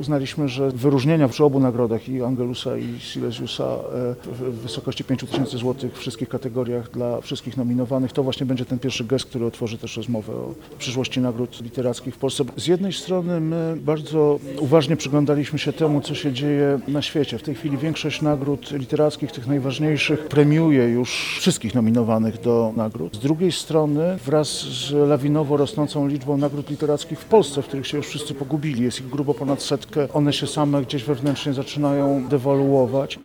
uznaliśmy, że wyróżnienia przy obu nagrodach, i Angelusa, i Silesiusa, w wysokości 5000 zł w wszystkich kategoriach dla wszystkich nominowanych, to właśnie będzie ten pierwszy gest, który otworzy też rozmowę o przyszłości nagród literackich w Polsce. Z jednej strony my bardzo uważnie przyglądaliśmy się temu, co się dzieje na świecie. W tej chwili większość nagród literackich, tych najważniejszych, premiuje już wszystkich nominowanych do nagród. Z drugiej strony, wraz z lawinowo rosnącą liczbą nagród literackich w Polsce, w których się już wszyscy pogubili, jest ich grubo ponad 100, one się same gdzieś wewnętrznie zaczynają dewaluować.